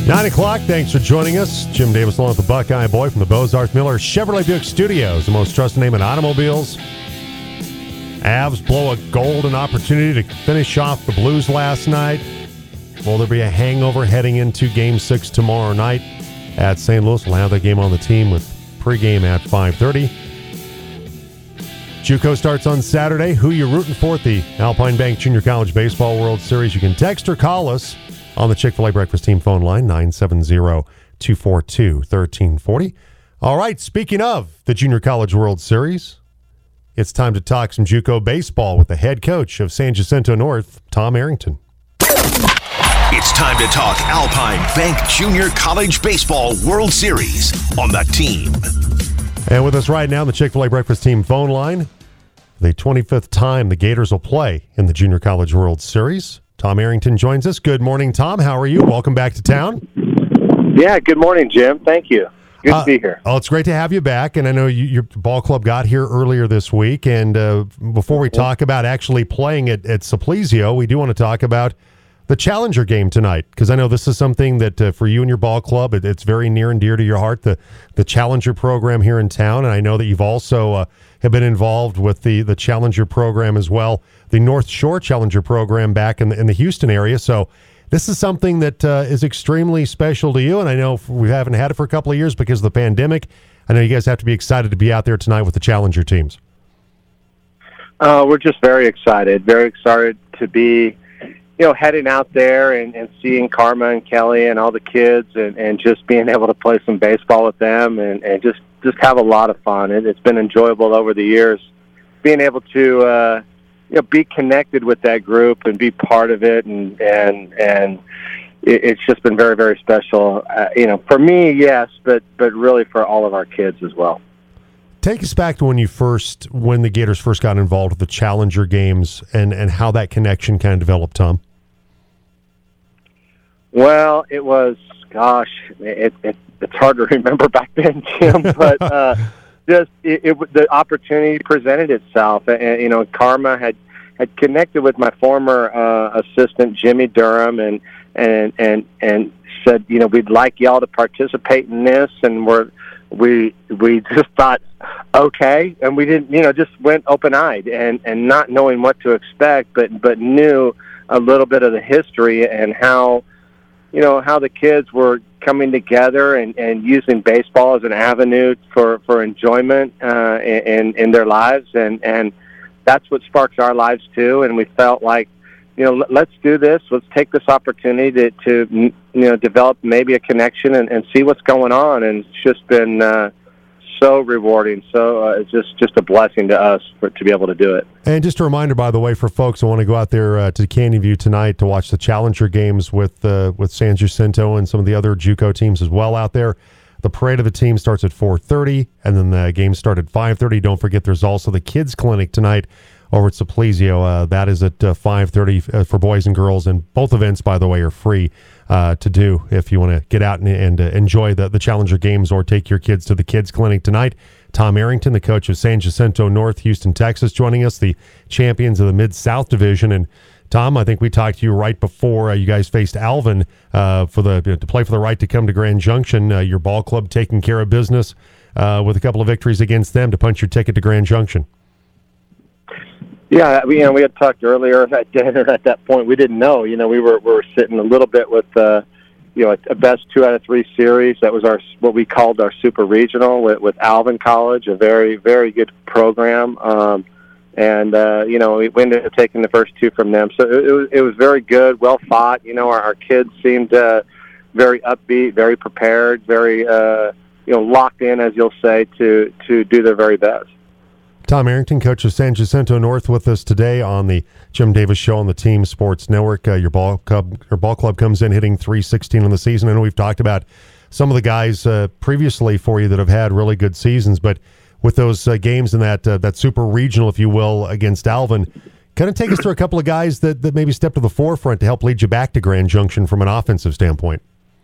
9 o'clock, thanks for joining us. Jim Davis along with the Buckeye Boy from the Bozarth Miller Chevrolet Buick Studios, the most trusted name in automobiles. Avs blow a golden opportunity to finish off the Blues last night. Will there be a hangover heading into Game 6 tomorrow night at St. Louis? We'll have that game on the team with pregame at 5:30. JUCO starts on Saturday. Who you rooting for at the Alpine Bank Junior College Baseball World Series? You can text or call us on the Chick-fil-A Breakfast Team phone line, 970-242-1340. All right, speaking of the Junior College World Series, it's time to talk some JUCO baseball with the head coach of San Jacinto North, Tom Arrington. It's time to talk Alpine Bank Junior College Baseball World Series on the team. And with us right now on the Chick-fil-A Breakfast Team phone line, the 25th time the Gators will play in the Junior College World Series. Tom Arrington joins us. Good morning, Tom. How are you? Welcome back to town. Yeah, good morning, Jim. Thank you. Good to be here. Oh, it's great to have you back. And I know your ball club got here earlier this week. And before we talk about actually playing at Simplesio, we do want to talk about the Challenger game tonight, because I know this is something that for you and your ball club, it's very near and dear to your heart, the Challenger program here in town. And I know that you've also have been involved with the Challenger program as well, the North Shore Challenger program back in the Houston area. So this is something that is extremely special to you. And I know we haven't had it for a couple of years because of the pandemic. I know you guys have to be excited to be out there tonight with the Challenger teams. We're just very excited to be heading out there and seeing Karma and Kelly and all the kids and just being able to play some baseball with them and just have a lot of fun. It's been enjoyable over the years, being able to be connected with that group and be part of it, and it's just been very, very special. For me, yes, but really for all of our kids as well. Take us back to when the Gators first got involved with the Challenger games and how that connection kind of developed, Tom. Well, it was, it's hard to remember back then, Jim, but the opportunity presented itself. And, Karma had connected with my former assistant, Jimmy Durham, and said, we'd like y'all to participate in this. And we just thought, okay. And we didn't, just went open-eyed and not knowing what to expect, but knew a little bit of the history and how the kids were coming together and using baseball as an avenue for enjoyment in their lives. And that's what sparks our lives too. And we felt like, let's do this. Let's take this opportunity to develop maybe a connection and see what's going on. And it's just been so rewarding. So it's just a blessing to us to be able to do it. And just a reminder, by the way, for folks who want to go out there to Canyon View tonight to watch the Challenger games with San Jacinto and some of the other JUCO teams as well out there. The parade of the team starts at 4:30, and then the games start at 5:30. Don't forget, there's also the kids clinic tonight over at Simplesio. That is at 5:30 for boys and girls, and both events, by the way, are free to do if you want to get out and enjoy the Challenger games or take your kids to the kids clinic tonight. Tom Arrington, the coach of San Jacinto North, Houston, Texas, joining us, the champions of the Mid-South Division. And Tom, I think we talked to you right before you guys faced Alvin to play for the right to come to Grand Junction. Your ball club taking care of business with a couple of victories against them to punch your ticket to Grand Junction. Yeah, we had talked earlier at dinner. At that point, we didn't know. We were sitting a little bit with a best 2 out of 3 series. That was what we called our super regional with Alvin College, a very, very good program. We ended up taking the first 2 from them. So it was very good, well fought. Our kids seemed very upbeat, very prepared, very locked in, as you'll say, to do their very best. Tom Arrington, coach of San Jacinto North, with us today on the Jim Davis Show on the Team Sports Network. Your ball club comes in hitting .316 on the season. I know we've talked about some of the guys previously for you that have had really good seasons, but with those games in that super regional, if you will, against Alvin, kind of take us through a couple of guys that maybe stepped to the forefront to help lead you back to Grand Junction from an offensive standpoint.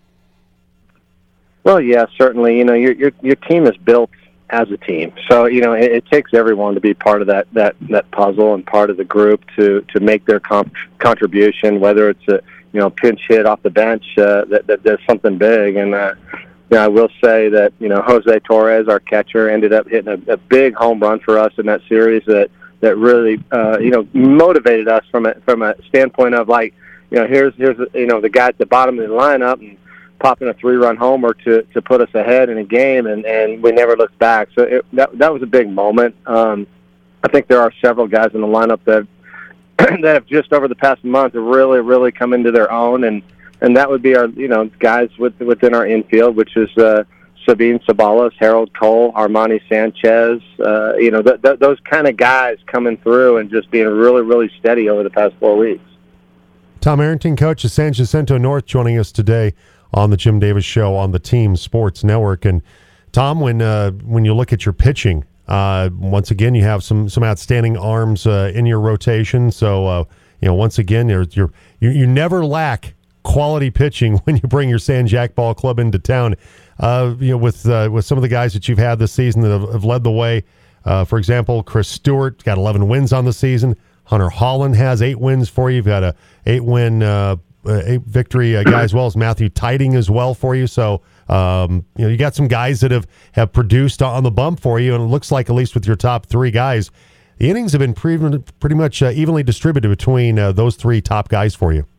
Well, yeah, certainly. Your team is built as a team. So, it takes everyone to be part of that puzzle and part of the group to make their contribution, whether it's pinch hit off the bench that does something big. And I will say that Jose Torres, our catcher, ended up hitting a big home run for us in that series that really motivated us from a standpoint of here's the guy at the bottom of the lineup and popping a 3-run homer to put us ahead in a game, and we never looked back. So that was a big moment. I think there are several guys in the lineup that have just over the past month have really, really come into their own, and that would be our guys within our infield, which is Sabine Sabalos, Harold Cole, Armani Sanchez. Those kind of guys coming through and just being really, really steady over the past 4 weeks. Tom Arrington, coach of San Jacinto North, joining us today on the Jim Davis Show on the Team Sports Network. And Tom, when you look at your pitching, once again you have some outstanding arms in your rotation. So once again you never lack quality pitching when you bring your San Jack Ball Club into town. With some of the guys that you've had this season that have led the way. For example, Chris Stewart got 11 wins on the season. Hunter Holland has 8 wins for you. You've got a 8-win 8 victory guy as well as Matthew Tiding as well for you. So you got some guys that have produced on the bump for you, and it looks like at least with your top 3 guys, the innings have been pretty much evenly distributed between those 3 top guys for you.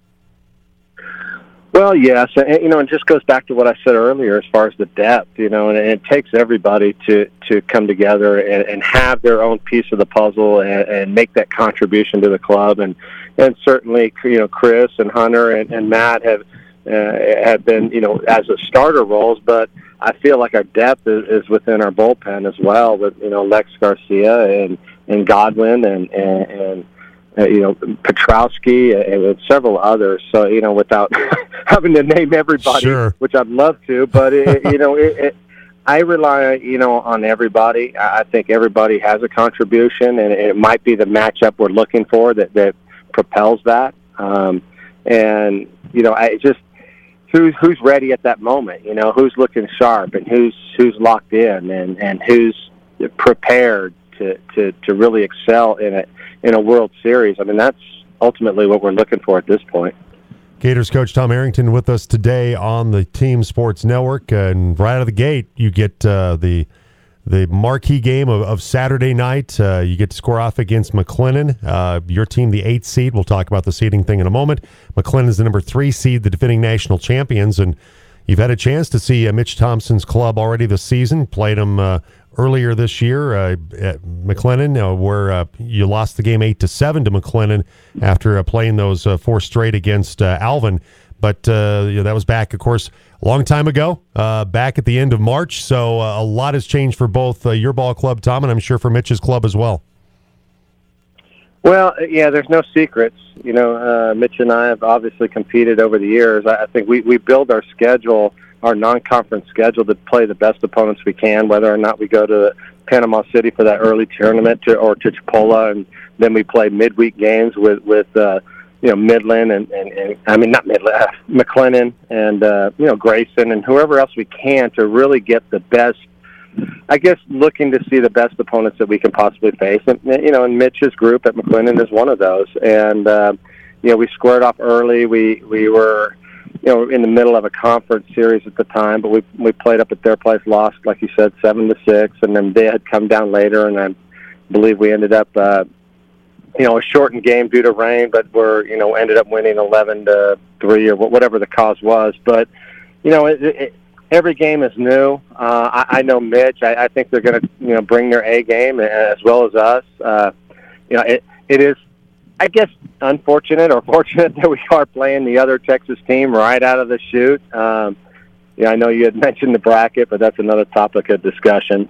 Well, yes, and it just goes back to what I said earlier as far as the depth, and it takes everybody to come together and have their own piece of the puzzle and make that contribution to the club. And certainly, Chris and Hunter and Matt have been, as a starter roles, but I feel like our depth is within our bullpen as well with, Lex Garcia and Godwin and Petrowski and several others. So, without having to name everybody, sure, which I'd love to, but I rely, on everybody. I think everybody has a contribution, and it might be the matchup we're looking for that propels that. I just who's ready at that moment. Who's looking sharp and who's locked in and who's prepared to really excel in a World Series. I mean, that's ultimately what we're looking for at this point. Gators coach Tom Arrington with us today on the Team Sports Network, and right out of the gate, you get the marquee game of Saturday night. You get to score off against McLennan. Your team, the 8th seed. We'll talk about the seeding thing in a moment. McLennan is the number 3 seed, the defending national champions, and you've had a chance to see Mitch Thompson's club already this season. Played them earlier this year at McLennan, where you lost the game 8-7 to McLennan after playing those 4 straight against Alvin. But that was back, of course, a long time ago, back at the end of March. So a lot has changed for both your ball club, Tom, and I'm sure for Mitch's club as well. Well, yeah, there's no secrets. Mitch and I have obviously competed over the years. I think we build our schedule, our non-conference schedule, to play the best opponents we can, whether or not we go to Panama City for that early tournament or to Chipola, and then we play midweek games with Midland and I mean, not Midland, McLennan and, Grayson and whoever else we can to really get the best, I guess, looking to see the best opponents that we can possibly face. And, and Mitch's group at McLennan is one of those. And, we squared off early. We were, in the middle of a conference series at the time, but we played up at their place, lost, like you said, 7-6, and then they had come down later, and I believe we ended up, a shortened game due to rain, but ended up winning 11-3 or whatever the cause was. But, every game is new. I know Mitch. I think they're going to, bring their A game as well as us. It is, I guess, unfortunate or fortunate that we are playing the other Texas team right out of the chute. I know you had mentioned the bracket, but that's another topic of discussion.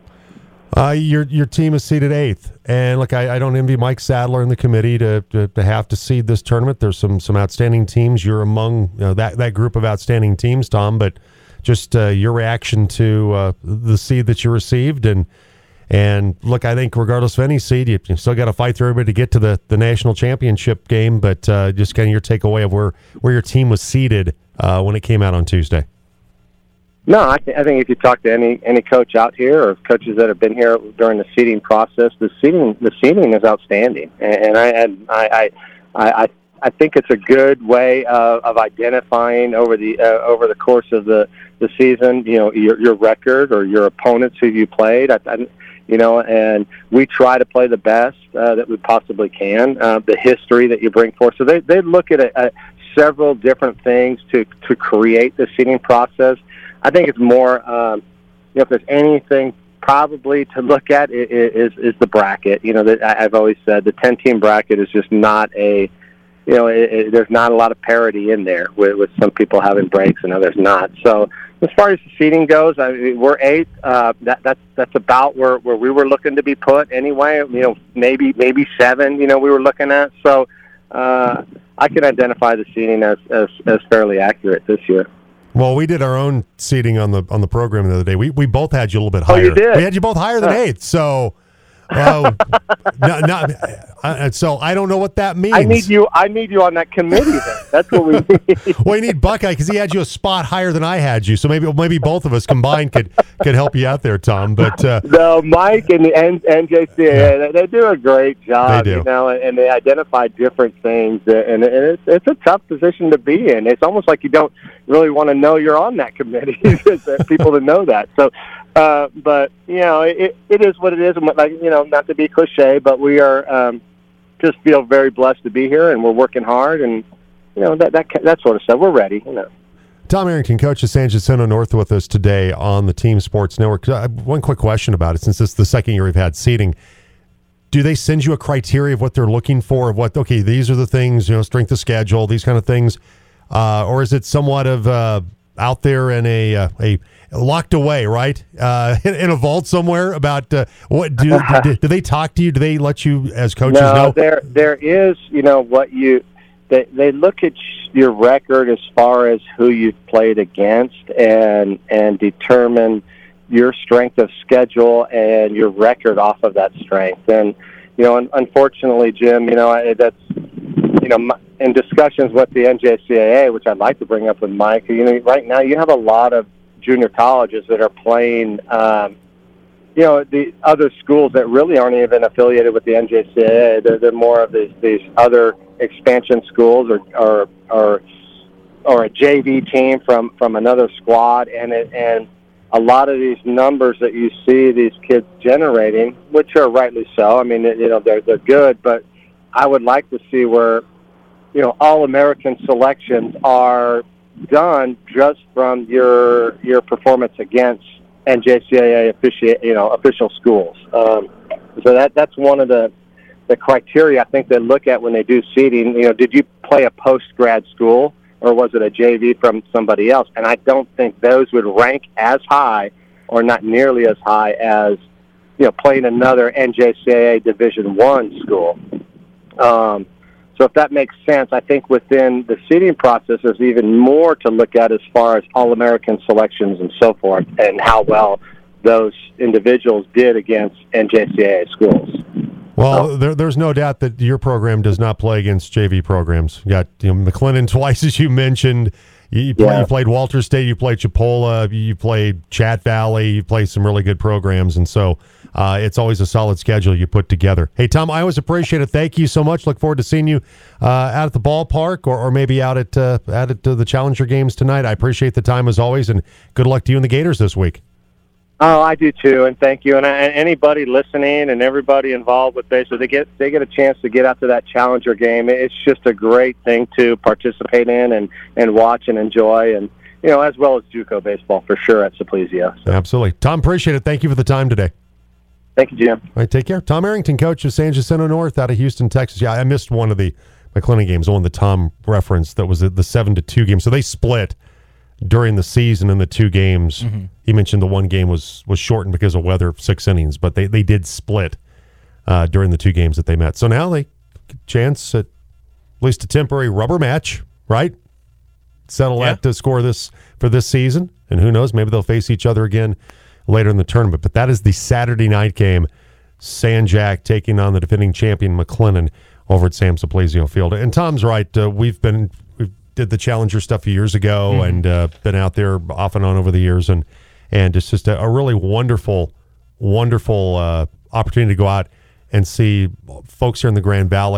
Your team is seeded 8th, and look, I don't envy Mike Sadler and the committee to have to seed this tournament. There's some outstanding teams. You're among that group of outstanding teams, Tom. But just your reaction to the seed that you received, and look, I think regardless of any seed, you still got to fight through everybody to get to the national championship game. But just kind of your takeaway of where your team was seeded when it came out on Tuesday. No, I think if you talk to any coach out here or coaches that have been here during the seeding process, the seeding is outstanding, and I I think it's a good way of identifying over the course of the season, your record or your opponents who you played. And we try to play the best that we possibly can. The history that you bring forth. So they look at several different things to create the seeding process. I think it's more, if there's anything probably to look at is the bracket. I've always said the 10-team bracket is just not there's not a lot of parity in there with some people having breaks and others not. So as far as the seeding goes, we're 8th. That's about where we were looking to be put anyway. Maybe 7. We were looking at. So I can identify the seeding as fairly accurate this year. Well, we did our own seeding on the program the other day. We both had you a little bit higher. Oh, you did? We had you both higher than 8th. So, so I don't know what that means. I need you on that committee. Then that's what we need. Well, you need Buckeye because he had you a spot higher than I had you. So maybe both of us combined could help you out there, Tom. But no, Mike and the NJCAA, they do a great job. They do. And they identify different things, and it's a tough position to be in. It's almost like you don't really want to know you're on that committee. People to know that. So. But it is what it is. Not to be cliche, but we are just feel very blessed to be here, and we're working hard, and that sort of stuff. We're ready. Tom Arrington, coach of San Jacinto North, with us today on the Team Sports Network. One quick question about it, since it's the second year we've had seating. Do they send you a criteria of what they're looking for? Of what? Okay, these are the things. Strength of schedule, these kind of things, or is it somewhat of out there in a locked away, right? In a vault somewhere about what do they talk to you? Do they let you as coaches know? There is, they look at your record as far as who you've played against and determine your strength of schedule and your record off of that strength. And, unfortunately, Jim, that's, in discussions with the NJCAA, which I'd like to bring up with Mike, right now you have a lot of junior colleges that are playing, the other schools that really aren't even affiliated with the NJCAA. They're more of these other expansion schools or a JV team from another squad, and a lot of these numbers that you see these kids generating, which are rightly so. I mean, they're good, but I would like to see where All-American selections are done just from your performance against NJCAA official schools. So that's one of the criteria I think they look at when they do seeding. Did you play a post-grad school or was it a JV from somebody else? And I don't think those would rank as high or not nearly as high as playing another NJCAA Division I school. So if that makes sense, I think within the seeding process, there's even more to look at as far as All-American selections and so forth, and how well those individuals did against NJCAA schools. Well, there's no doubt that your program does not play against JV programs. You got McLennan twice, as you mentioned. You played Walter State, you played Chipola, you played Chat Valley, you played some really good programs, and so it's always a solid schedule you put together. Hey, Tom, I always appreciate it. Thank you so much. Look forward to seeing you out at the ballpark or maybe out at the Challenger games tonight. I appreciate the time as always, and good luck to you and the Gators this week. Oh, I do too, and thank you. And anybody listening and everybody involved with baseball, they get a chance to get out to that Challenger game. It's just a great thing to participate in and watch and enjoy, and as well as JUCO baseball for sure at Supplesio. So. Absolutely, Tom. Appreciate it. Thank you for the time today. Thank you, Jim. All right, take care. Tom Arrington, coach of San Jacinto North out of Houston, Texas. Yeah, I missed one of the McLennan games, the one that Tom referenced. That was the 7-2 game. So they split during the season in the two games. Mm-hmm. He mentioned the one game was shortened because of weather, 6 innings, but they did split during the two games that they met. So now they chance at least a temporary rubber match, right? Settle that to score this for this season, and who knows, maybe they'll face each other again later in the tournament. But that is the Saturday night game, San Jac taking on the defending champion McLennan over at Sam Supplesio Field. And Tom's right. We did the Challenger stuff years ago and been out there off and on over the years, and it's just a really wonderful opportunity to go out and see folks here in the Grand Valley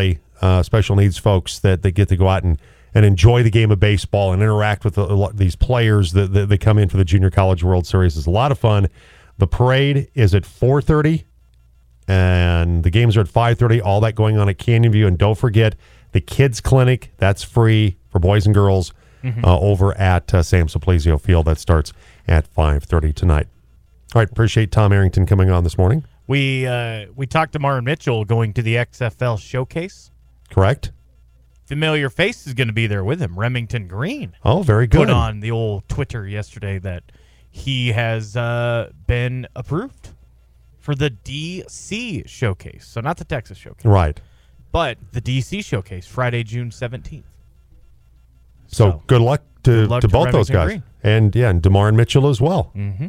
special needs folks that they get to go out and enjoy the game of baseball and interact with these players that come in for the Junior College World Series. It's a lot of fun. The parade is at 4:30, and the games are at 5:30. All that going on at Canyon View. And don't forget the Kids Clinic. That's free for boys and girls over at Sam Simplesio Field. That starts at 5:30 tonight. All right, appreciate Tom Arrington coming on this morning. We talked to Marvin Mitchell going to the XFL Showcase. Correct. Familiar face is going to be there with him. Remington Green. Oh, very good. Put on the old Twitter yesterday that he has been approved for the DC Showcase. So not the Texas Showcase. Right. But the DC Showcase, Friday, June 17th. So good luck to both those guys. Green. And DeMar and Mitchell as well. Mm-hmm.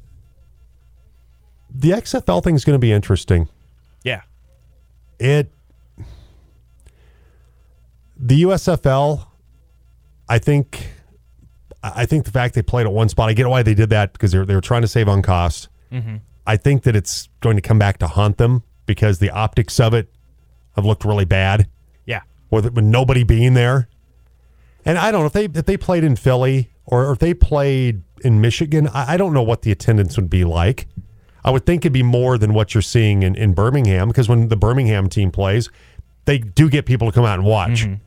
The XFL thing is going to be interesting. Yeah. The USFL, I think the fact they played at one spot, I get why they did that because they were trying to save on cost. Mm-hmm. I think that it's going to come back to haunt them because the optics of it have looked really bad. Yeah. With nobody being there. And I don't know if they played in Philly or if they played in Michigan, I don't know what the attendance would be like. I would think it'd be more than what you're seeing in Birmingham because when the Birmingham team plays, they do get people to come out and watch. Mm-hmm.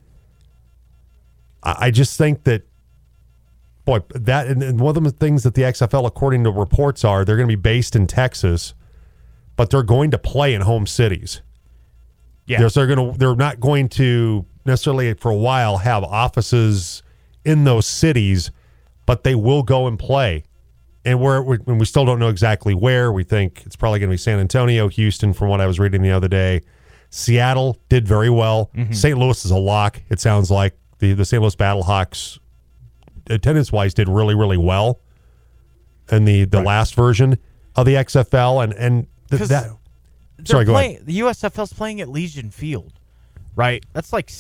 I just think that, boy, that and one of the things that the XFL, according to reports, are they're going to be based in Texas, but they're going to play in home cities. Yeah, they're not going to necessarily for a while have offices in those cities, but they will go and play. And we still don't know exactly where. We think it's probably going to be San Antonio, Houston, from what I was reading the other day. Seattle did very well. Mm-hmm. St. Louis is a lock. It sounds like the St. Louis Battlehawks, attendance-wise, did really, really well in the last version of the XFL. Sorry, go ahead. The USFL's playing at Legion Field, right? That's like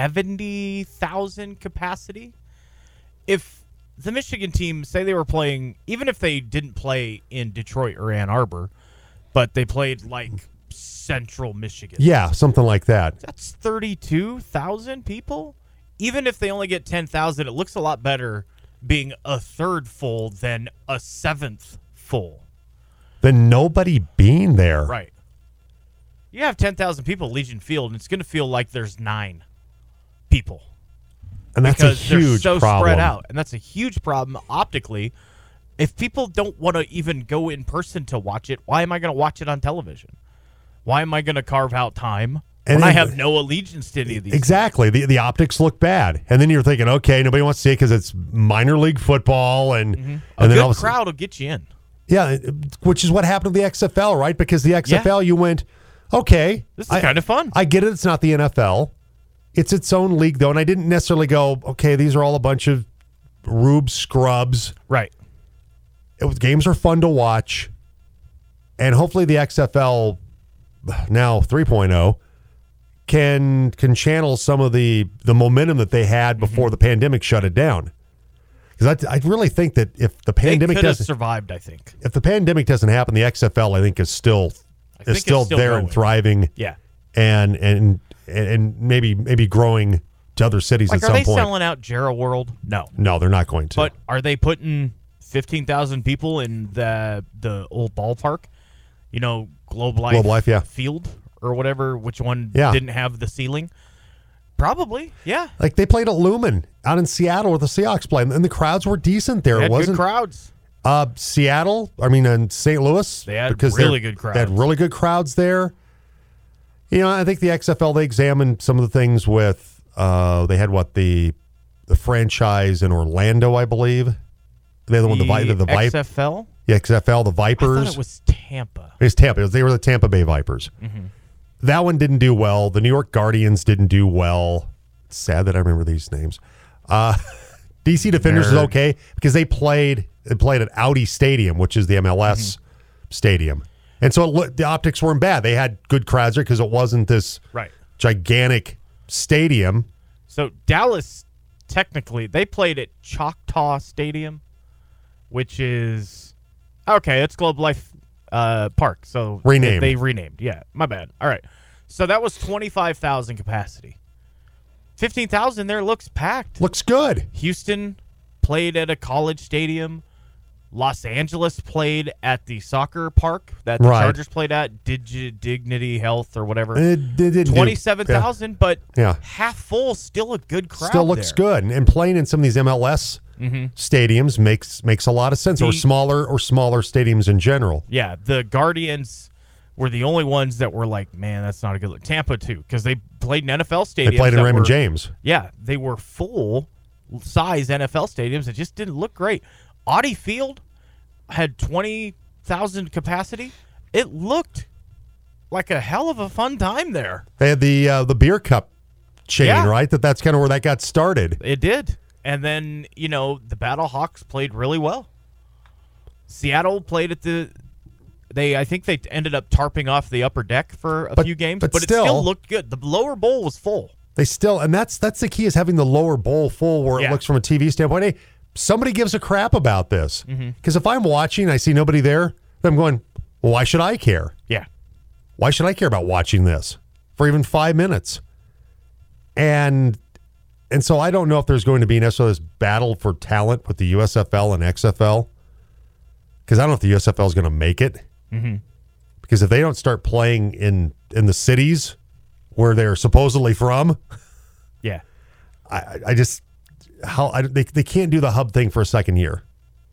70,000 capacity. If the Michigan team, say they were playing, even if they didn't play in Detroit or Ann Arbor, but they played like Central Michigan. Yeah, something like that. That's 32,000 people. Even if they only get 10,000, it looks a lot better being a third full than a seventh full. Than nobody being there. Right. You have 10,000 people at Legion Field, and it's going to feel like there's 9 people. And that's because a huge they're so problem. spread out, and that's a huge problem optically. If people don't want to even go in person to watch it, why am I going to watch it on television? Why am I going to carve out time when I have no allegiance to any of these? Exactly. The optics look bad. And then you're thinking, okay, nobody wants to see it because it's minor league football. And a then good crowd will get you in. Yeah, which is what happened to the XFL, right? Because the XFL, you went, okay. This is kind of fun. I get it. It's not the NFL. It's its own league, though. And I didn't necessarily go, okay, these are all a bunch of rube scrubs. Right. Games are fun to watch. And hopefully the XFL, now 3.0, can channel some of the momentum that they had before the pandemic shut it down. Because I really think that if the pandemic doesn't survived, I think if the pandemic doesn't happen, the XFL I think is still there going. and thriving. Yeah, and maybe growing to other cities at some point. Are they selling out Jarrah World? No, they're not going to. But are they putting 15,000 people in the old ballpark? You know, Globe Life yeah. Field or whatever. Which one didn't have the ceiling? Probably, yeah. Like they played at Lumen out in Seattle where the Seahawks played, and the crowds were decent there. They had It wasn't good crowds. Seattle, and St. Louis. They had really good crowds. They had really good crowds there. You know, I think the XFL, they examined some of the things with, they had the franchise in Orlando, I believe. They're the one, the XFL? Yeah, XFL, the Vipers. I thought it was Tampa. It was Tampa. They were the Tampa Bay Vipers. Mm-hmm. That one didn't do well. The New York Guardians didn't do well. It's sad that I remember these names. DC Defenders is okay because they played at Audi Stadium, which is the MLS stadium. And so the optics weren't bad. They had good crowds there because it wasn't this gigantic stadium. So Dallas, technically, they played at Choctaw Stadium, which is, okay, it's Globe Life Park. So renamed. They renamed. Yeah, my bad. All right. So that was 25,000 capacity. 15,000 there looks packed. Looks good. Houston played at a college stadium. Los Angeles played at the soccer park that the Chargers played at, Dignity Health or whatever. 27,000, but half full, still a good crowd. Still looks good, and playing in some of these MLS stadiums makes a lot of sense, or smaller stadiums in general. Yeah, the Guardians were the only ones that were like, man, that's not a good look. Tampa too, because they played in NFL stadiums. They played in Raymond James. Yeah, they were full size NFL stadiums. It just didn't look great. Audi Field had 20,000 capacity. It looked like a hell of a fun time there. They had the beer cup chain, right? That's kind of where that got started. It did. And then, the Battlehawks played really well. Seattle played at I think they ended up tarping off the upper deck for a few games, but it still looked good. The lower bowl was full. And that's the key, is having the lower bowl full where it looks from a TV standpoint. Hey, somebody gives a crap about this. Because if I'm watching, I see nobody there, then I'm going, well, why should I care? Yeah. Why should I care about watching this for even 5 minutes? And so I don't know if there's going to be necessarily this battle for talent with the USFL and XFL, because I don't know if the USFL is going to make it. Because if they don't start playing in the cities where they're supposedly from, I just they can't do the hub thing for a second year.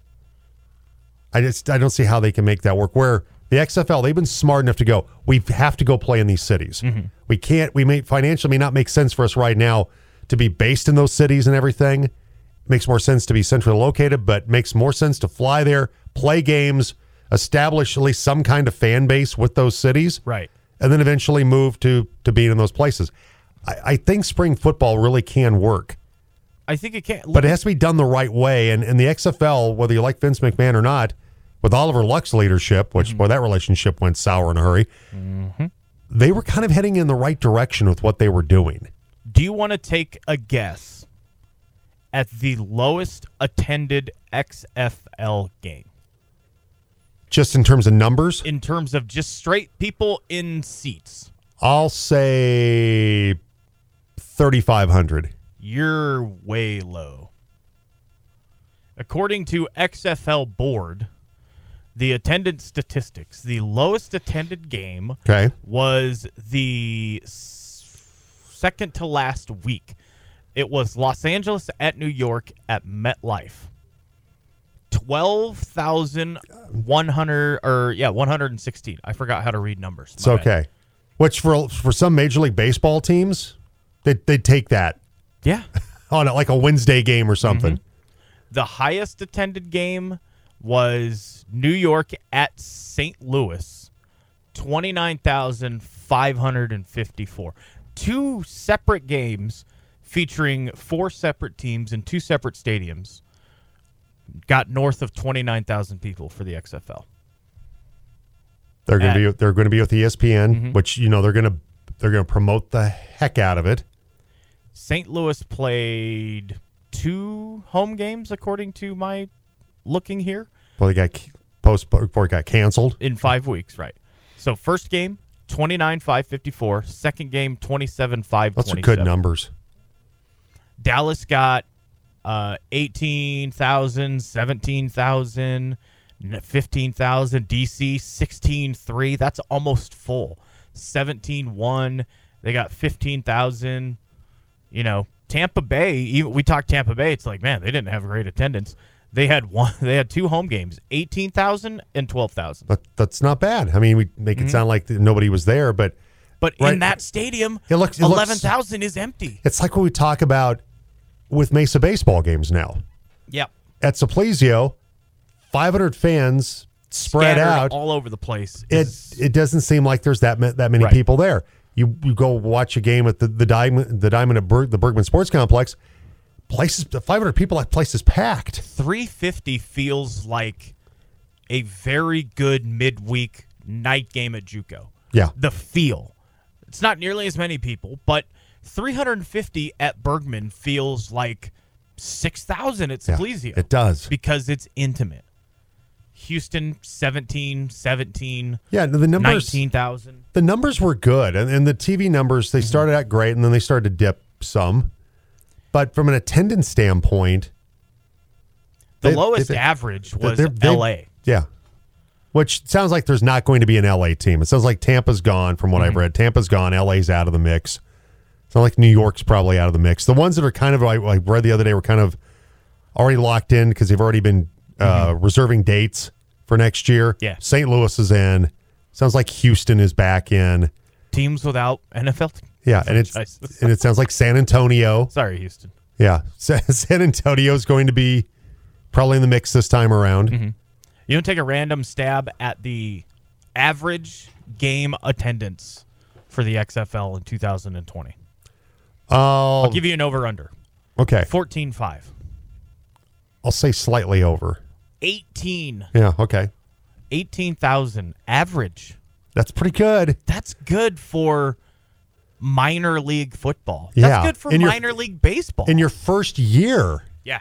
I don't see how they can make that work. Where the XFL, they've been smart enough to go, we have to go play in these cities. Financially may not make sense for us right now to be based in those cities and everything. It makes more sense to be centrally located, but makes more sense to fly there, play games, establish at least some kind of fan base with those cities, right, and then eventually move to being in those places. I think spring football really can work. I think it can. But it has to be done the right way. And the XFL, whether you like Vince McMahon or not, with Oliver Luck's leadership, which that relationship went sour in a hurry, they were kind of heading in the right direction with what they were doing. Do you want to take a guess at the lowest attended XFL game? Just in terms of numbers? In terms of just straight people in seats. I'll say 3,500. You're way low. According to XFL Board, the attendance statistics, the lowest attended game was the second to last week. It was Los Angeles at New York at MetLife. 116. I forgot how to read numbers. It's okay. Which for some Major League Baseball teams, they'd take that. Yeah. On like a Wednesday game or something. The highest attended game was New York at St. Louis, 29,554. Two separate games featuring four separate teams in two separate stadiums got north of 29,000 people for the XFL. They're going to be with ESPN, which they're going to promote the heck out of it. St. Louis played 2 home games, according to my looking here. Well, they got before it got canceled in 5 weeks, right? So first game 29,554. Second game 27,527. Those are good numbers. Dallas got 18,000, 17,000, 15,000. DC 16,300. That's almost full. 17,100. They got 15,000. Tampa Bay. We talked Tampa Bay. It's like, man, they didn't have great attendance. They had 2 home games, 18,000 and 12,000. That's not bad. I mean, we make it sound like nobody was there, but in that stadium, 11,000 is empty. It's like what we talk about with Mesa baseball games now. Yep. At Supplesio, 500 fans spread Scattered out all over the place. It doesn't seem like there's that many people there. You go watch a game at the Diamond at the Bergman Sports Complex. 500 people. That place is packed. 350 feels like a very good midweek night game at JUCO. Yeah, the feel. It's not nearly as many people, but 350 at Bergman feels like 6,000 at Supplesio. It does because it's intimate. Houston 17, Yeah, the numbers 19,000. The numbers were good, and the TV numbers, they started out great, and then they started to dip some. But from an attendance standpoint, the lowest average was L.A. Yeah, which sounds like there's not going to be an L.A. team. It sounds like Tampa's gone from what I've read. Tampa's gone. L.A.'s out of the mix. It's not like New York's probably out of the mix. The ones that are kind of, I read the other day, were kind of already locked in because they've already been reserving dates for next year. Yeah. St. Louis is in. Sounds like Houston is back in. Teams without NFL. Yeah, and it sounds like San Antonio. Sorry, Houston. Yeah, San Antonio is going to be probably in the mix this time around. You want to take a random stab at the average game attendance for the XFL in 2020? I'll give you an over-under. Okay. 14.5. I'll say slightly over. 18. Yeah, okay. 18,000 average. That's pretty good. That's good for minor league football. Yeah. That's good for minor league baseball. In your first year. Yeah.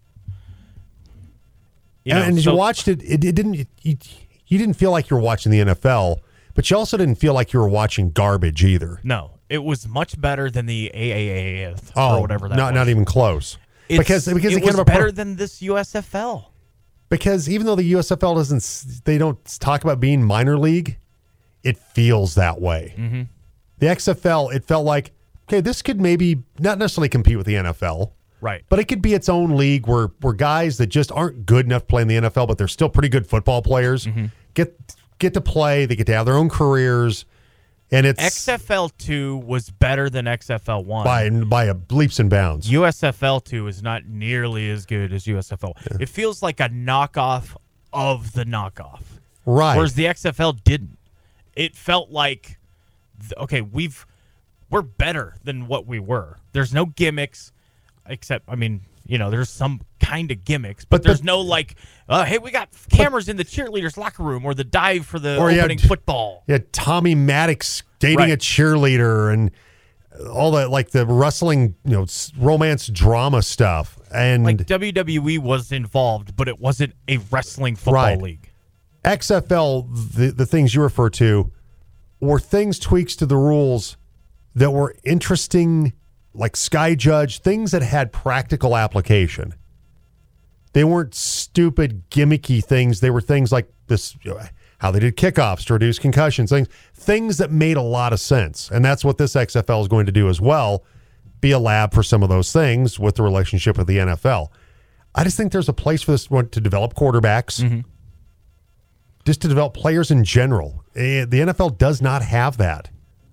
And you watched it, it didn't. You didn't feel like you were watching the NFL, but you also didn't feel like you were watching garbage either. No, it was much better than the AAAF or whatever that was. Not even close. Because it they was better than this USFL. Because even though the USFL they don't talk about being minor league, it feels that way. Mm-hmm. The XFL, it felt like, okay, this could maybe not necessarily compete with the NFL. Right. But it could be its own league where guys that just aren't good enough to play in the NFL, but they're still pretty good football players, get to play. They get to have their own careers. And it's XFL 2 was better than XFL 1 by leaps and bounds. USFL 2 is not nearly as good as USFL. Yeah. It feels like a knockoff of the knockoff. Right. Whereas the XFL didn't. It felt like, okay, we're better than what we were. There's no gimmicks, except, there's some kind of gimmicks, but there's no like, hey, we got cameras in the cheerleaders' locker room, or the dive for the opening football. Yeah, Tommy Maddox dating a cheerleader and all that, like the wrestling, romance drama stuff. And like WWE was involved, but it wasn't a wrestling football league. XFL, the things you refer to, were tweaks to the rules that were interesting, like Sky Judge, things that had practical application. They weren't stupid, gimmicky things. They were things like this, how they did kickoffs to reduce concussions, things that made a lot of sense. And that's what this XFL is going to do as well, be a lab for some of those things with the relationship with the NFL. I just think there's a place for this one to develop quarterbacks, just to develop players in general. The NFL does not have that,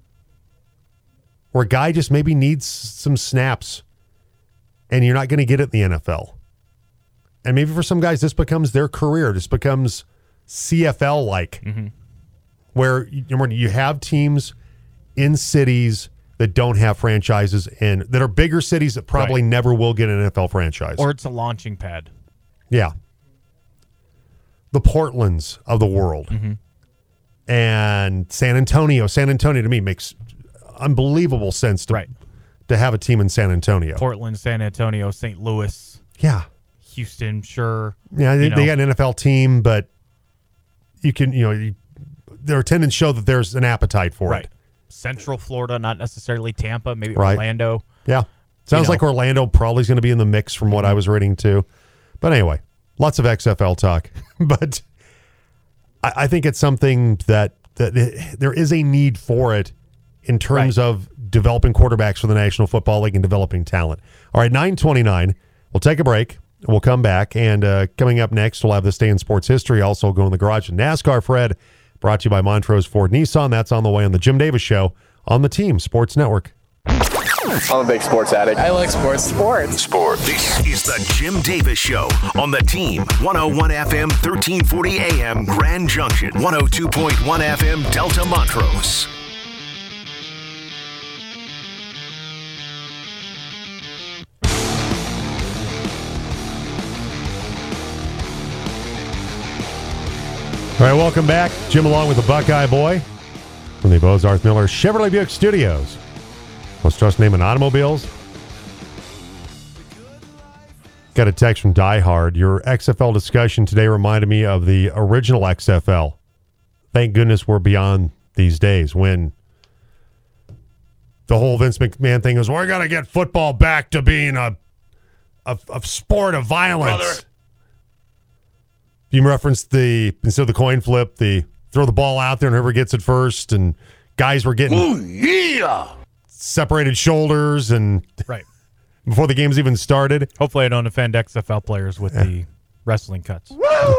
where a guy just maybe needs some snaps, and you're not going to get it in the NFL. And maybe for some guys, this becomes their career. This becomes CFL-like, where you have teams in cities that don't have franchises and that are bigger cities that probably never will get an NFL franchise. Or it's a launching pad. Yeah. The Portlands of the world. And San Antonio. San Antonio, to me, makes unbelievable sense to have a team in San Antonio. Portland, San Antonio, St. Louis. Yeah. Houston, sure. Yeah, they got an NFL team, but you can, their attendance show that there's an appetite for it. Central Florida, not necessarily Tampa, maybe Orlando. Yeah. Sounds like Orlando probably is going to be in the mix from what I was reading too. But anyway, lots of XFL talk. But I think it's something that there is a need for it in terms of developing quarterbacks for the National Football League and developing talent. All right, 9:29. We'll take a break. We'll come back, and coming up next, we'll have This Day in Sports History, also Go in the Garage and NASCAR. Fred, brought to you by Montrose Ford Nissan. That's on the way on the Jim Davis Show on the Team Sports Network. I'm a big sports addict. I like sports. Sport. This is the Jim Davis Show on the Team. 101 FM, 1340 AM, Grand Junction. 102.1 FM, Delta Montrose. All right, welcome back. Jim along with the Buckeye Boy from the Bozarth Miller Chevrolet Buick Studios. Most trusted name in automobiles. Got a text from Die Hard. Your XFL discussion today reminded me of the original XFL. Thank goodness we're beyond these days when the whole Vince McMahon thing is, we're going to get football back to being a sport of violence. Brother. You referenced instead of the coin flip, the throw the ball out there and whoever gets it first, and guys were getting separated shoulders and right before the game's even started. Hopefully I don't offend XFL players with the wrestling cuts.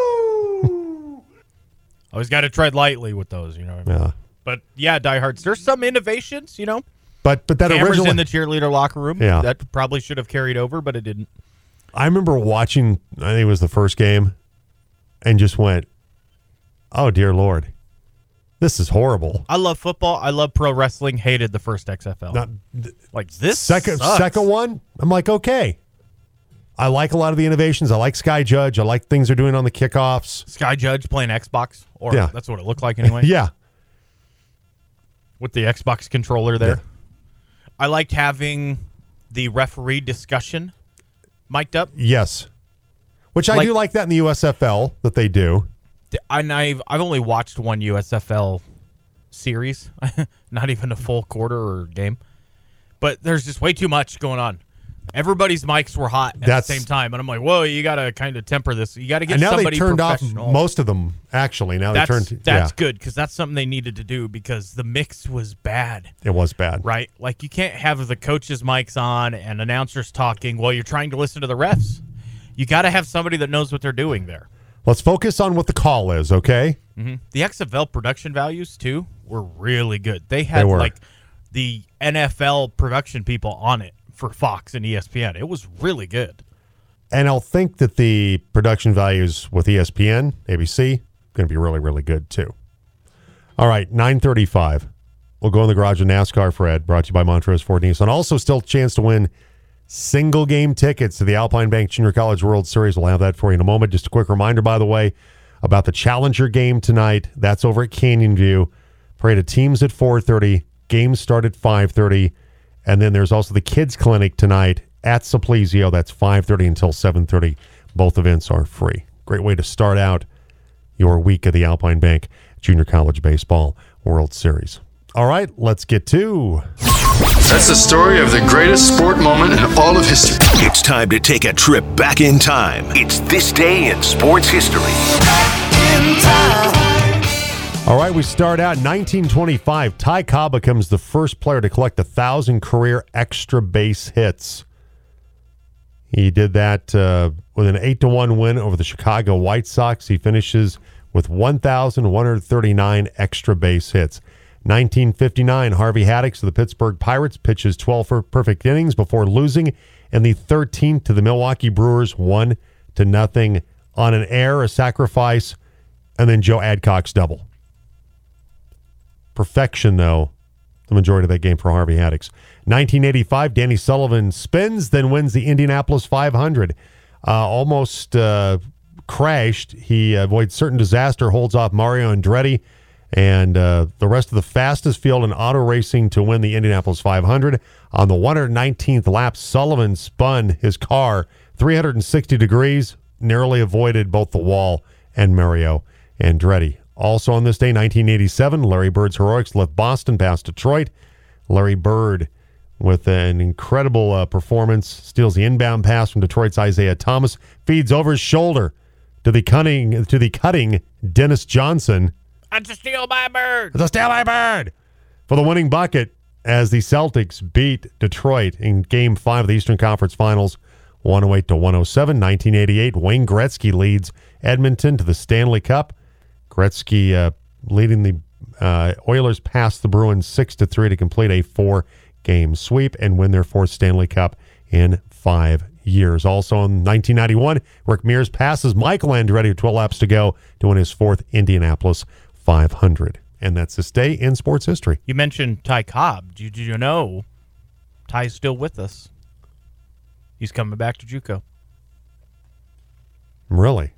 Woo! Always got to tread lightly with those, you know what I mean? Yeah. But yeah, diehards, there's some innovations, you know. But that cameras original in the cheerleader locker room, that probably should have carried over, but it didn't. I remember watching, I think it was the first game, and just went, oh, dear Lord, this is horrible. I love football. I love pro wrestling. Hated the first XFL. This second one, I'm like, okay. I like a lot of the innovations. I like Sky Judge. I like things they're doing on the kickoffs. Sky Judge playing Xbox, or that's what it looked like anyway. Yeah. With the Xbox controller there. Yeah. I liked having the referee discussion mic'd up. Yes. Which I do like that in the USFL that they do. I've only watched one USFL series, not even a full quarter or game. But there's just way too much going on. Everybody's mics were hot at the same time, and I'm like, whoa, you got to kind of temper this. You got to get somebody professional. And now they turned off most of them, actually. Now That's good, because that's something they needed to do, because the mix was bad. It was bad. Right? Like, you can't have the coaches' mics on and announcers talking while you're trying to listen to the refs. You got to have somebody that knows what they're doing there. Let's focus on what the call is, okay? Mm-hmm. The XFL production values, too, were really good. They had, the NFL production people on it for Fox and ESPN. It was really good. And I'll think that the production values with ESPN, ABC, going to be really, really good, too. All right, 9:35. We'll go in the garage of NASCAR, Fred, brought to you by Montrose Ford Nissan. Also, still a chance to win single-game tickets to the Alpine Bank Junior College World Series. We'll have that for you in a moment. Just a quick reminder, by the way, about the Challenger game tonight. That's over at Canyon View. Parade of teams at 4:30. Games start at 5:30. And then there's also the Kids Clinic tonight at Simplesio. That's 5:30 until 7:30. Both events are free. Great way to start out your week of the Alpine Bank Junior College Baseball World Series. All right, let's get to... That's the story of the greatest sport moment in all of history. It's time to take a trip back in time. It's This Day in Sports History. Back in time. All right, we start out 1925. Ty Cobb becomes the first player to collect 1,000 career extra base hits. He did that with an 8-1 win over the Chicago White Sox. He finishes with 1,139 extra base hits. 1959, Harvey Haddix of the Pittsburgh Pirates pitches 12 perfect innings before losing in the 13th to the Milwaukee Brewers 1-0 on an error, a sacrifice, and then Joe Adcock's double. Perfection, though, the majority of that game for Harvey Haddix. 1985, Danny Sullivan spins, then wins the Indianapolis 500. Almost crashed. He avoids certain disaster, holds off Mario Andretti and the rest of the fastest field in auto racing to win the Indianapolis 500. On the 119th lap, Sullivan spun his car 360 degrees, narrowly avoided both the wall and Mario Andretti. Also on this day, 1987, Larry Bird's heroics left Boston past Detroit. Larry Bird, with an incredible performance, steals the inbound pass from Detroit's Isaiah Thomas, feeds over his shoulder to the cutting Dennis Johnson. That's a steal by Bird. It's a steal by Bird for the winning bucket as the Celtics beat Detroit in Game 5 of the Eastern Conference Finals, 108-107. 1988, Wayne Gretzky leads Edmonton to the Stanley Cup. Gretzky leading the Oilers past the Bruins 6-3 to complete a 4-game sweep and win their 4th Stanley Cup in 5 years. Also in 1991, Rick Mears passes Michael Andretti with 12 laps to go to win his 4th Indianapolis 500. And that's this day in sports history. You mentioned Ty Cobb. Did you know Ty's still with us? He's coming back to JUCO. Really?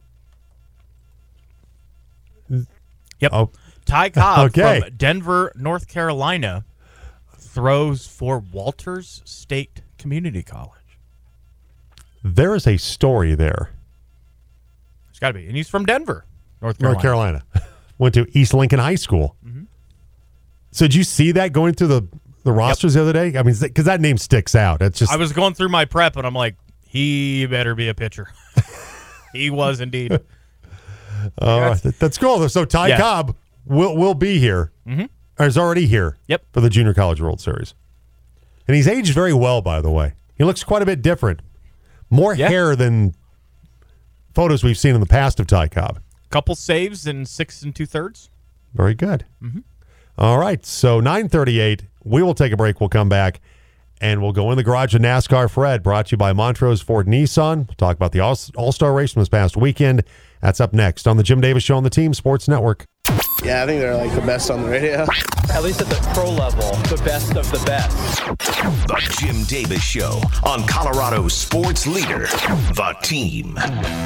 Yep. Oh. Ty Cobb from Denver, North Carolina, throws for Walters State Community College. There is a story there. It's got to be. And he's from Denver, North Carolina. Went to East Lincoln High School. Mm-hmm. So did you see that going through the rosters the other day? I mean, because that name sticks out. It's just. I was going through my prep, and I'm like, he better be a pitcher. He was indeed. That's cool. So Ty Cobb will be here. Mm-hmm. Or is already here. Yep. For the Junior College World Series. And he's aged very well, by the way. He looks quite a bit different. More hair than photos we've seen in the past of Ty Cobb. Couple saves in 6 2/3. Very good. Mm-hmm. All right. So 9:38. We will take a break. We'll come back. And we'll go in the garage with NASCAR Fred, brought to you by Montrose Ford Nissan. We'll talk about the All-Star race from this past weekend. That's up next on the Jim Davis Show on the Team Sports Network. Yeah, I think they're like the best on the radio. At least at the pro level, the best of the best. The Jim Davis Show on Colorado's sports leader, The Team.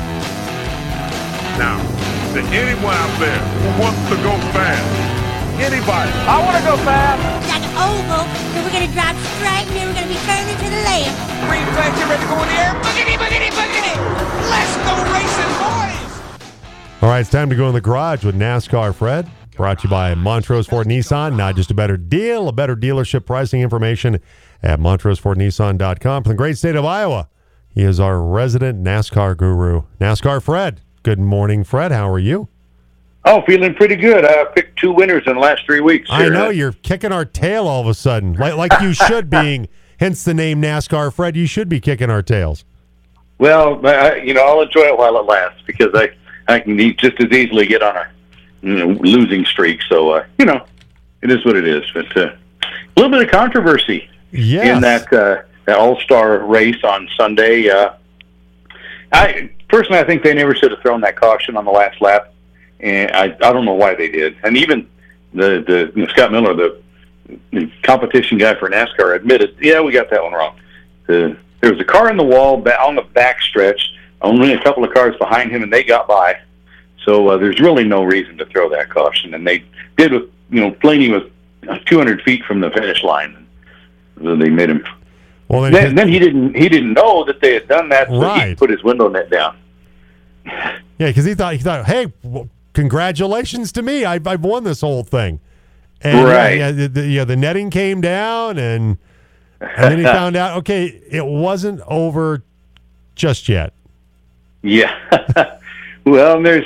Now, to anyone out there who wants to go fast, anybody. I want to go fast. Like an oval, then we're going to drive straight, and then we're going to be turning to the left. Green flag, get ready to go in the air. Boogity, boogity, boogity. Let's go racing, boys. All right, it's time to go in the garage with NASCAR Fred, brought to you by Montrose Ford Nissan. Not just a better deal, a better dealership pricing information at montrosefordnissan.com. From the great state of Iowa, he is our resident NASCAR guru. NASCAR Fred. Good morning, Fred. How are you? Oh, feeling pretty good. I picked 2 winners in the last 3 weeks. I know, you're kicking our tail all of a sudden, like you should being, hence the name NASCAR Fred. You should be kicking our tails. Well, I'll enjoy it while it lasts because I can just as easily get on a losing streak. So, it is what it is. But a little bit of controversy in that All-Star race on Sunday. I think they never should have thrown that caution on the last lap. And I don't know why they did. And even the Scott Miller, the competition guy for NASCAR, admitted, we got that one wrong. There was a car in the wall on the back stretch, only a couple of cars behind him, and they got by. So there's really no reason to throw that caution. And they did with, Blaney was 200 feet from the finish line. So they made him. Well, then he didn't know that they had done that, so he put his window net down. Yeah, because he thought, hey, congratulations to me! I've won this whole thing. And the netting came down, and then he found out, okay, it wasn't over just yet. Yeah. Well, there's,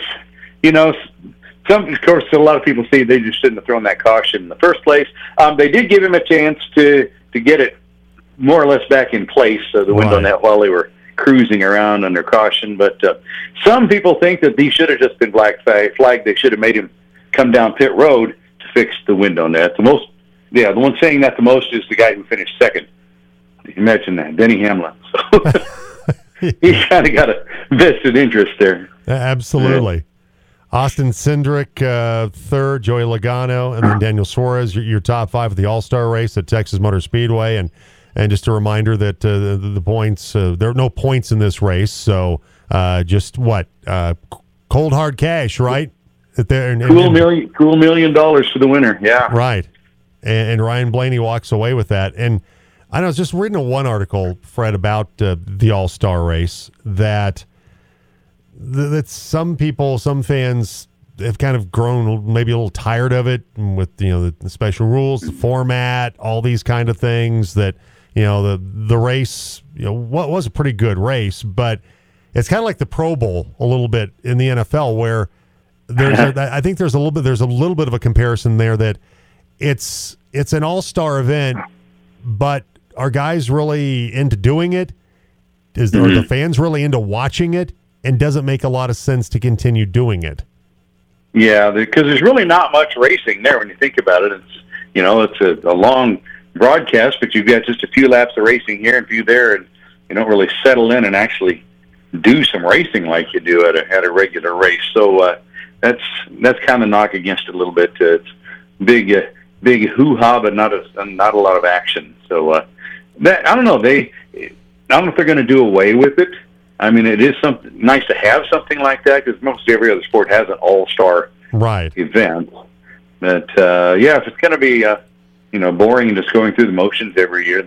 of course, a lot of people say they just shouldn't have thrown that caution in the first place. They did give him a chance to get it more or less back in place, the window net, while they were cruising around under caution. But some people think that these should have just been black flagged. They should have made him come down pit road to fix the window net. The one saying that the most is the guy who finished second. Imagine that, Denny Hamlin. So he's kind of got a vested interest there. Absolutely. Yeah. Austin Cindric, third, Joey Logano, and then Daniel Suarez, your top 5 of the All-Star race at Texas Motor Speedway. And just a reminder that the points, there are no points in this race. So just cold hard cash, right? Cool $1 million for the winner. Yeah. Right. And Ryan Blaney walks away with that. And I was just reading one article, Fred, about the All-Star race that some people, some fans have kind of grown maybe a little tired of it with, the special rules, the format, all these kind of things that, the race, what was a pretty good race, but it's kind of like the Pro Bowl a little bit in the NFL where I think there's a little bit of a comparison there that it's an all-star event, but are guys really into doing it? Are the fans really into watching it? And does it make a lot of sense to continue doing it? Yeah, because there's really not much racing there when you think about it. It's a long broadcast, but you've got just a few laps of racing here and a few there, and you don't really settle in and actually do some racing like you do at a regular race. So that's kind of knock against it a little bit. It's big hoo-ha, but not a lot of action. So I don't know. I don't know if they're going to do away with it. I mean, it is something nice to have something like that because most every other sport has an all-star event. But if it's going to be boring and just going through the motions every year, then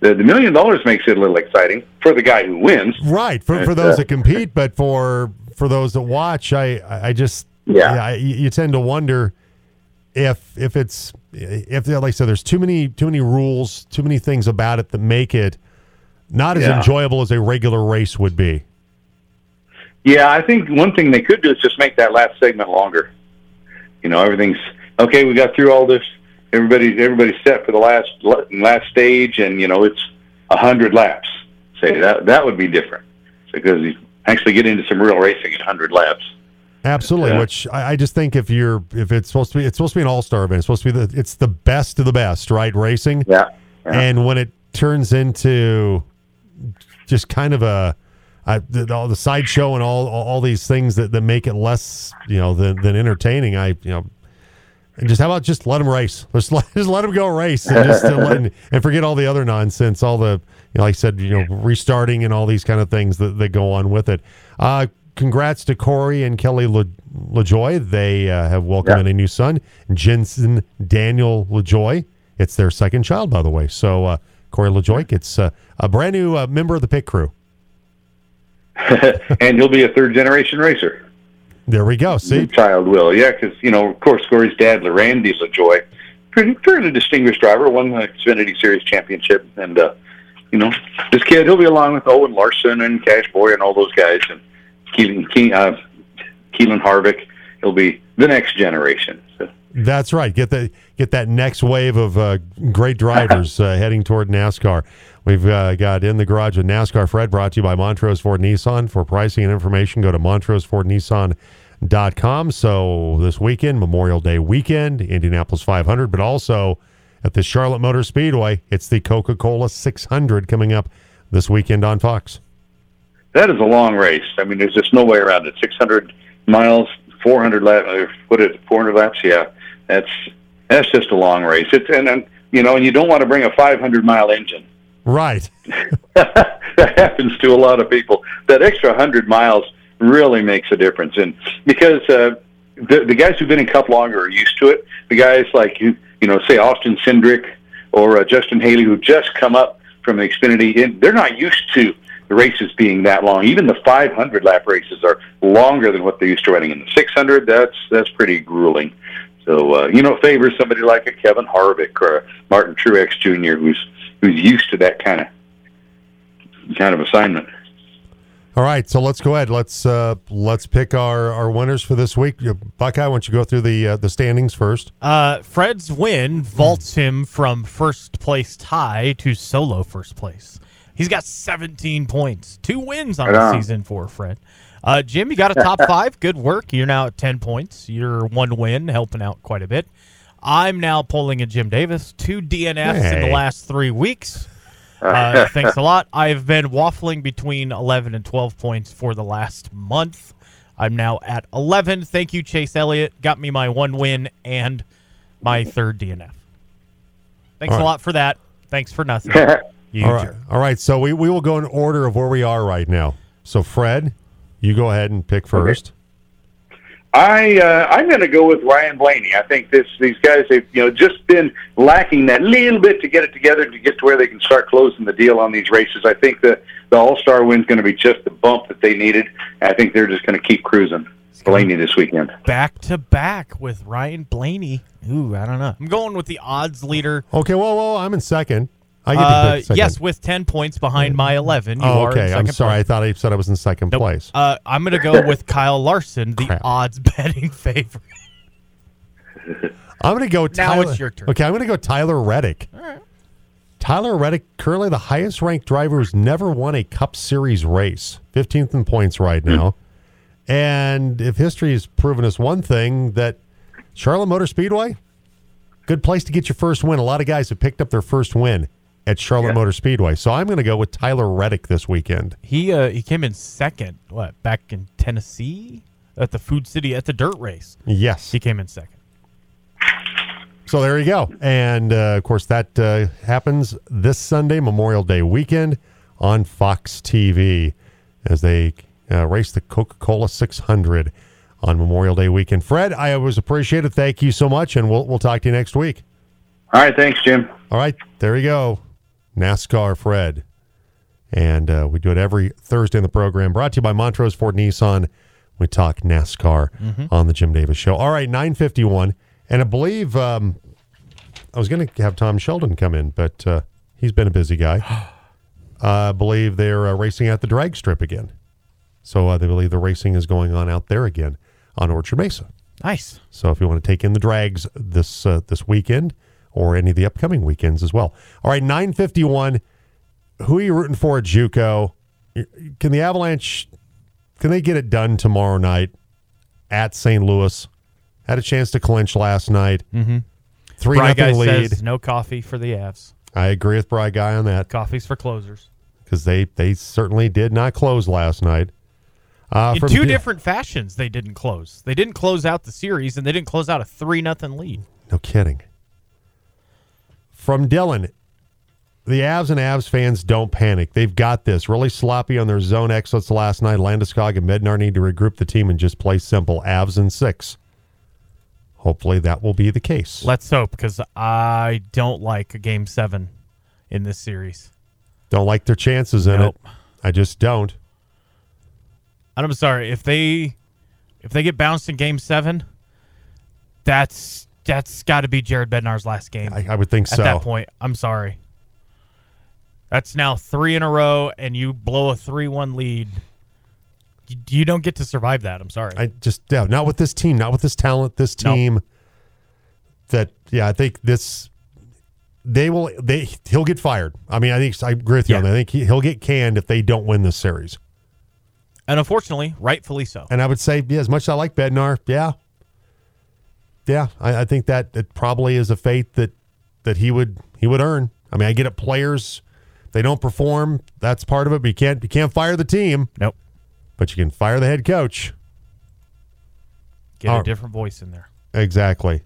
the $1 million makes it a little exciting for the guy who wins. Right, for those that compete, but for those that watch, I just you tend to wonder if like I said, there's too many rules, too many things about it that make it not as enjoyable as a regular race would be. Yeah, I think one thing they could do is just make that last segment longer. Everything's okay. We got through all this. Everybody's set for the last stage, and it's 100 laps. Say that would be different because you actually get into some real racing at 100 laps. Absolutely, which I just think if it's supposed to be an all-star event. It's supposed to be it's the best of the best, right? Racing. Yeah. And when it turns into just kind of all the sideshow and all these things that make it less than entertaining, and just how about just let them race? Just let them go race and just and forget all the other nonsense, all the like I said, restarting and all these kind of things that go on with it. Congrats to Corey and Kelly LaJoy. They have welcomed a new son, Jensen Daniel LaJoy. It's their second child, by the way. So Corey LaJoy gets a brand new member of the pit crew. And he'll be a third-generation racer. There we go. See? The child will, because, of course, Corey's dad, Randy LaJoy, fairly distinguished driver, won the Xfinity Series championship. And, this kid, he'll be along with Owen Larson and Cash Boy and all those guys. And Keelan Harvick, he'll be the next generation. So. That's right. Get that next wave of great drivers heading toward NASCAR. We've got In the Garage with NASCAR Fred, brought to you by Montrose Ford Nissan. For pricing and information, go to montrosefordnissan.com. So this weekend, Memorial Day weekend, Indianapolis 500, but also at the Charlotte Motor Speedway, it's the Coca-Cola 600 coming up this weekend on Fox. That is a long race. I mean, there's just no way around it. 600 miles, 400 laps. 400 laps? Yeah, that's just a long race. And you don't want to bring a 500-mile engine. Right. That happens to a lot of people. That extra 100 miles really makes a difference, and because the guys who've been in Cup longer are used to it. The guys like say Austin Cindric or Justin Haley, who just come up from the Xfinity, they're not used to the races being that long. Even the 500 lap races are longer than what they're used to running. In the 600, that's pretty grueling. So it favors somebody like a Kevin Harvick or a Martin Truex Jr. who's used to that kind of assignment. All right, so let's go ahead. Let's pick our winners for this week. Buckeye, why don't you go through the standings first? Fred's win vaults him from first place tie to solo first place. He's got 17 points, 2 wins on the season for Fred. Jim, you got a top 5. Good work. You're now at 10 points. You're 1 win, helping out quite a bit. I'm now pulling a Jim Davis, 2 DNFs in the last 3 weeks. Thanks a lot. I've been waffling between 11 and 12 points for the last month. I'm now at 11. Thank you, Chase Elliott. Got me my 1 win and my 3rd DNF. Thanks a lot for that. Thanks for nothing. All right. So we will go in order of where we are right now. So Fred, you go ahead and pick first. Okay. I'm going to go with Ryan Blaney. I think these guys have just been lacking that little bit to get it together to get to where they can start closing the deal on these races. I think that the All-Star win's going to be just the bump that they needed. I think they're just going to keep cruising. Blaney this weekend. Back to back with Ryan Blaney. Ooh, I don't know. I'm going with the odds leader. Okay, well, I'm in second. I get to pick second. Yes, with 10 points behind my 11. You are in second. I'm sorry. place. I thought I said I was in second place. I'm going to go with Kyle Larson, the odds betting favorite. I'm going to go Now it's your turn. Okay, I'm going to go Tyler Reddick. All right. Tyler Reddick, currently the highest ranked driver who's never won a Cup Series race. 15th in points right now. And if history has proven us one thing, that Charlotte Motor Speedway, good place to get your first win. A lot of guys have picked up their first win at Charlotte Motor Speedway. So I'm going to go with Tyler Reddick this weekend. He came in second, back in Tennessee at the Food City at the dirt race. Yes. He came in second. So there you go. And, of course, that happens this Sunday, Memorial Day weekend, on Fox TV as they race the Coca-Cola 600 on Memorial Day weekend. Fred, I always appreciate it. Thank you so much, and we'll talk to you next week. All right. Thanks, Jim. All right. There you go. NASCAR Fred. And we do it every Thursday in the program. Brought to you by Montrose Ford Nissan. We talk NASCAR on the Jim Davis Show. All right, 9:51. And I believe I was going to have Tom Sheldon come in, but he's been a busy guy. I believe they're racing at the drag strip again. So they believe the racing is going on out there again on Orchard Mesa. Nice. So if you want to take in the drags this weekend or any of the upcoming weekends as well. All right, 9:51. Who are you rooting for at JUCO? Can the Avalanche, can they get it done tomorrow night at St. Louis? Had a chance to clinch last night. 3-0 lead. Says no coffee for the Avs. I agree with Bry Guy on that. Coffee's for closers. Because they certainly did not close last night. In two different fashions, they didn't close. They didn't close out the series, and they didn't close out a 3-0 lead. No kidding. From Dylan, the Avs and Avs fans don't panic. They've got this. Really sloppy on their zone exits last night. Landeskog and Bednar need to regroup the team and just play simple. Avs in 6. Hopefully that will be the case. Let's hope, because I don't like a Game 7 in this series. Don't like their chances in it. I just don't. And I'm sorry, if they get bounced in Game 7, that's got to be Jared Bednar's last game. I would think so. At that point, I'm sorry. That's now 3 in a row, and you blow a 3-1 lead. You don't get to survive that. I'm sorry. Not with this team, not with this talent, this team. Nope. I think this. He'll get fired. I mean, I agree with you on that. I think he'll get canned if they don't win this series. And unfortunately, rightfully so. And I would say, as much as I like Bednar, I think that it probably is a fate that he would earn. I mean, I get it. Players, they don't perform. That's part of it. But you can't fire the team. Nope. But you can fire the head coach. Get a different voice in there. Exactly.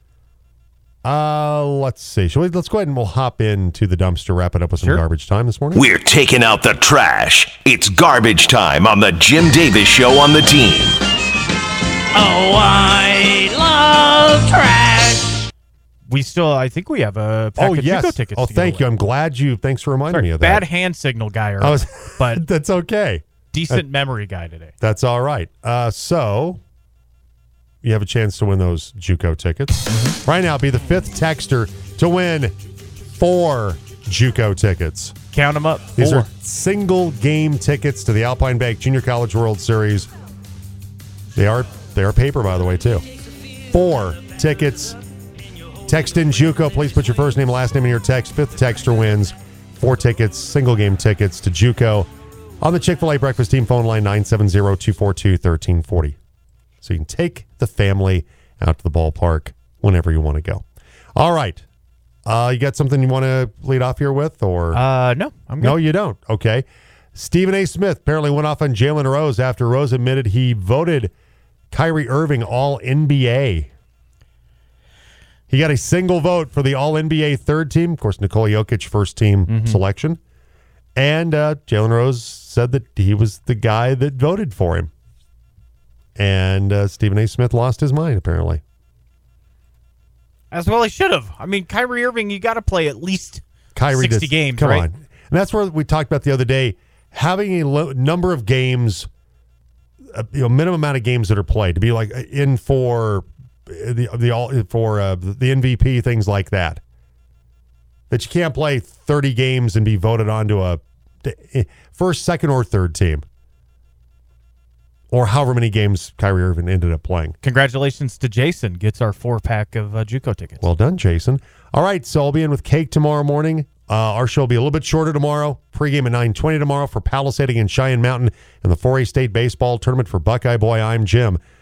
Let's see. Let's go ahead and we'll hop into the dumpster, wrap it up with some garbage time this morning. We're taking out the trash. It's garbage time on the Jim Davis Show on the team. Oh, I love trash. I think we have a pack of JUCO tickets. Oh, thank you. I'm glad thanks for reminding me of that. Bad hand signal guy earlier, but that's okay. Decent memory guy today. That's all right. So you have a chance to win those JUCO tickets. Right now, be the 5th texter to win 4 JUCO tickets. Count them up. These are single game tickets to the Alpine Bank Junior College World Series. They are paper, by the way, too. 4 tickets. Text in JUCO. Please put your first name, last name in your text. 5th texter wins 4 tickets, single game tickets to JUCO on the Chick-fil-A Breakfast Team phone line 970-242-1340. So you can take the family out to the ballpark whenever you want to go. All right. You got something you want to lead off here with? Or no, I'm good. No, you don't. Okay. Stephen A. Smith apparently went off on Jalen Rose after Rose admitted he voted Kyrie Irving All-NBA. He got a single vote for the All-NBA third team. Of course, Nikola Jokic first team selection. And Jalen Rose said that he was the guy that voted for him. And Stephen A. Smith lost his mind, apparently. As well he should have. I mean, Kyrie Irving, you got to play at least 60 games, come right? on. And that's where we talked about the other day, having a number of games, minimum amount of games that are played, to be like in for the MVP, things like that. That you can't play 30 games and be voted onto a first, second, or third team. Or however many games Kyrie Irving ended up playing. Congratulations to Jason. Gets our 4-pack of JUCO tickets. Well done, Jason. All right, so I'll be in with Cake tomorrow morning. Our show will be a little bit shorter tomorrow. Pregame at 9:20 tomorrow for Palisade against Cheyenne Mountain and the 4A State Baseball Tournament for Buckeye Boy. I'm Jim.